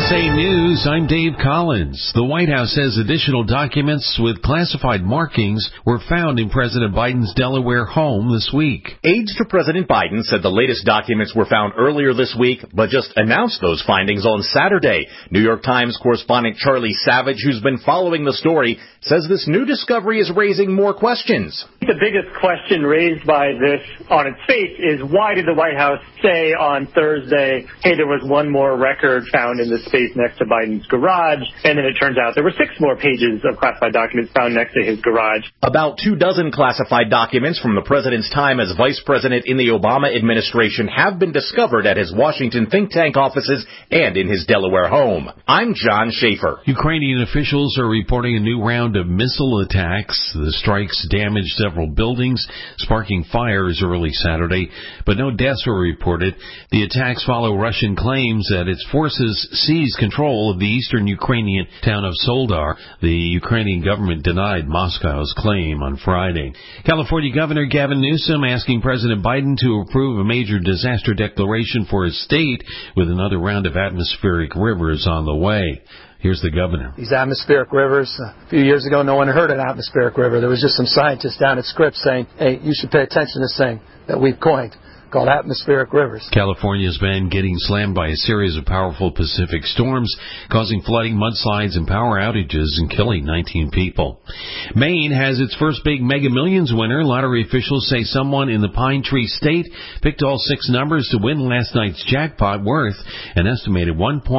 USA News, I'm Dave Collins. The White House says additional documents with classified markings were found in President Biden's Delaware home this week. Aides to President Biden said the latest documents were found earlier this week, but just announced those findings on Saturday. New York Times correspondent Charlie Savage, who's been following the story, says this new discovery is raising more questions. The biggest question raised by this on its face is why did the White House say on Thursday, hey, there was one more record found in the space next to Biden's garage, and then it turns out there were 6 more pages of classified documents found next to his garage. About 24 classified documents from the president's time as vice president in the Obama administration have been discovered at his Washington think tank offices and in his Delaware home. I'm John Schaefer. Ukrainian officials are reporting a new round of missile attacks. The strikes damaged several buildings, sparking fires early Saturday, but no deaths were reported. The attacks follow Russian claims that its forces seized control of the eastern Ukrainian town of Soledar. The Ukrainian government denied Moscow's claim on Friday. California Governor Gavin Newsom asking President Biden to approve a major disaster declaration for his state with another round of atmospheric rivers on the way. Here's the governor. These atmospheric rivers, a few years ago, no one heard an atmospheric river. There was just some scientists down at Scripps saying, hey, you should pay attention to this thing that we've coined, called atmospheric rivers. California's been getting slammed by a series of powerful Pacific storms, causing flooding, mudslides, and power outages and killing 19 people. Maine has its first big Mega Millions winner. Lottery officials say someone in the Pine Tree State picked all 6 numbers to win last night's jackpot worth an estimated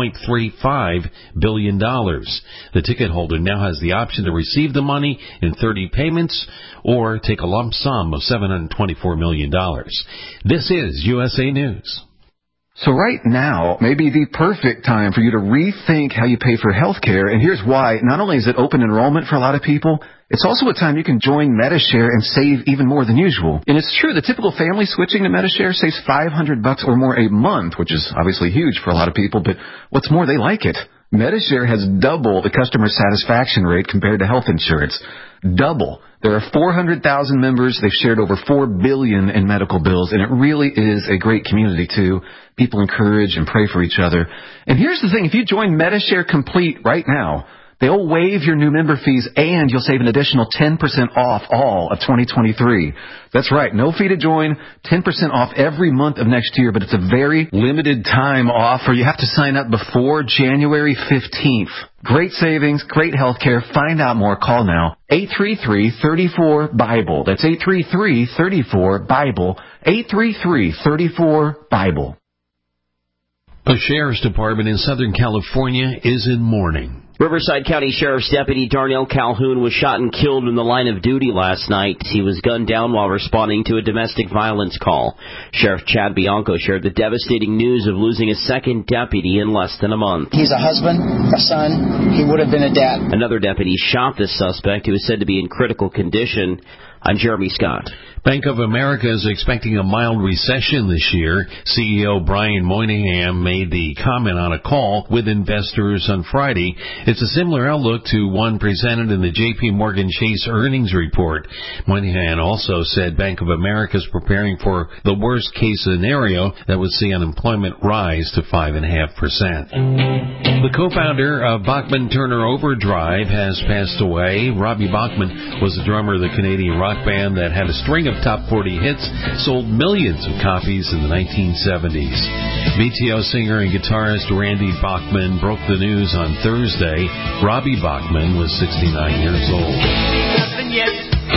$1.35 billion. The ticket holder now has the option to receive the money in 30 payments or take a lump sum of $724 million. This is USA News. So right now may be the perfect time for you to rethink how you pay for health care. And here's why. Not only is it open enrollment for a lot of people, it's also a time you can join Medi-Share and save even more than usual. And it's true, the typical family switching to Medi-Share saves $500 or more a month, which is obviously huge for a lot of people. But what's more, they like it. Medi-Share has double the customer satisfaction rate compared to health insurance. Double. There are 400,000 members. They've shared over $4 billion in medical bills, and it really is a great community, too. People encourage and pray for each other. And here's the thing. If you join Medi-Share Complete right now, they'll waive your new member fees, and you'll save an additional 10% off all of 2023. That's right. No fee to join, 10% off every month of next year, but it's a very limited time offer. You have to sign up before January 15th. Great savings, great health care. Find out more. Call now. 833-34-BIBLE. That's 833-34-BIBLE. 833-34-BIBLE. The Sheriff's Department in Southern California is in mourning. Riverside County Sheriff's Deputy Darnell Calhoun was shot and killed in the line of duty last night. He was gunned down while responding to a domestic violence call. Sheriff Chad Bianco shared the devastating news of losing a second deputy in less than a month. He's a husband, a son. He would have been a dad. Another deputy shot the suspect, who is said to be in critical condition. I'm Jeremy Scott. Bank of America is expecting a mild recession this year. CEO Brian Moynihan made the comment on a call with investors on Friday. It's a similar outlook to one presented in the J.P. Morgan Chase earnings report. Moynihan also said Bank of America is preparing for the worst-case scenario that would see unemployment rise to 5.5%. The co-founder of Bachman Turner Overdrive has passed away. Robbie Bachman was the drummer of the Canadian rock band that had a string of top 40 hits, sold millions of copies in the 1970s. BTO singer and guitarist Randy Bachman broke the news on Thursday. Robbie Bachman was 69 years old. Nothing yet.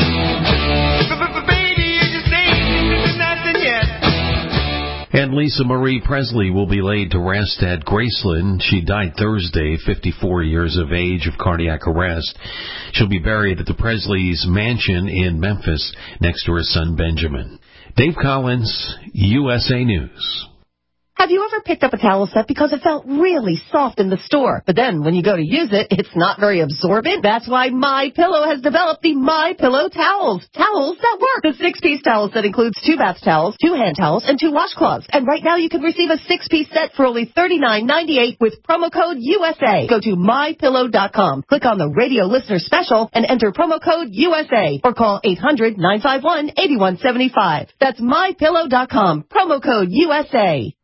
And Lisa Marie Presley will be laid to rest at Graceland. She died Thursday, 54 years of age, of cardiac arrest. She'll be buried at the Presley's mansion in Memphis next to her son Benjamin. Dave Collins, USA News. Have you ever picked up a towel set because it felt really soft in the store, but then when you go to use it, it's not very absorbent? That's why MyPillow has developed the MyPillow towels. Towels that work. The 6-piece towel set includes 2 bath towels, 2 hand towels, and 2 washcloths. And right now you can receive a 6-piece set for only $39.98 with promo code USA. Go to MyPillow.com. Click on the radio listener special and enter promo code USA or call 800-951-8175. That's MyPillow.com. Promo code USA.